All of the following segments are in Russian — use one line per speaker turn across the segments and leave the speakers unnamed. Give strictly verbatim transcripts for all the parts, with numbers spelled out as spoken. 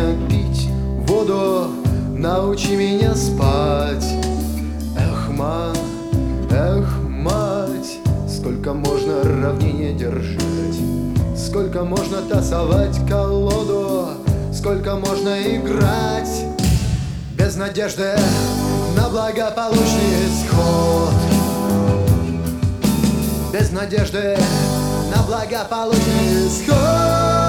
можно пить воду, научи меня спать. Эх, ма, эх, мать, сколько можно равнение держать, сколько можно тасовать колоду, сколько можно играть без надежды на благополучный исход, без надежды на благополучный исход.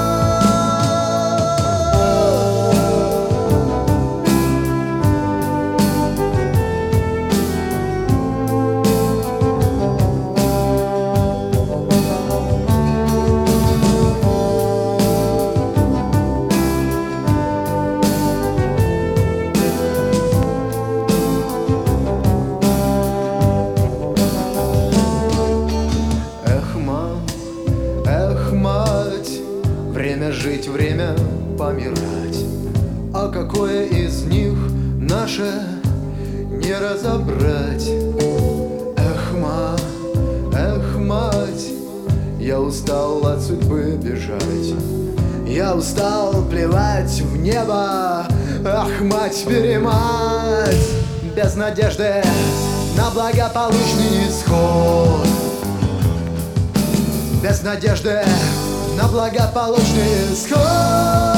Время жить, время помирать, а какое из них наше не разобрать. Эх, ма, эх, мать, я устал от судьбы бежать, я устал плевать в небо. Ах, мать-перемать, без надежды на благополучный исход, без надежды на благополучный исход.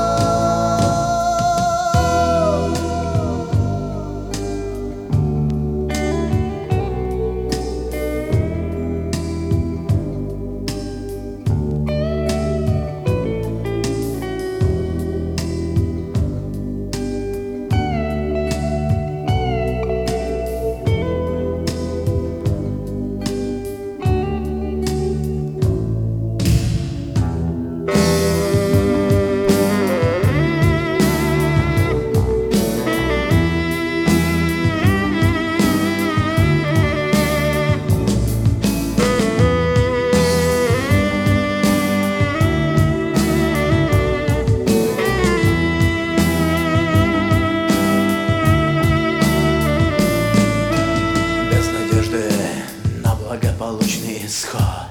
Благополучный исход.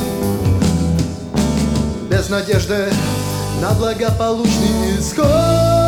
Без надежды на благополучный исход.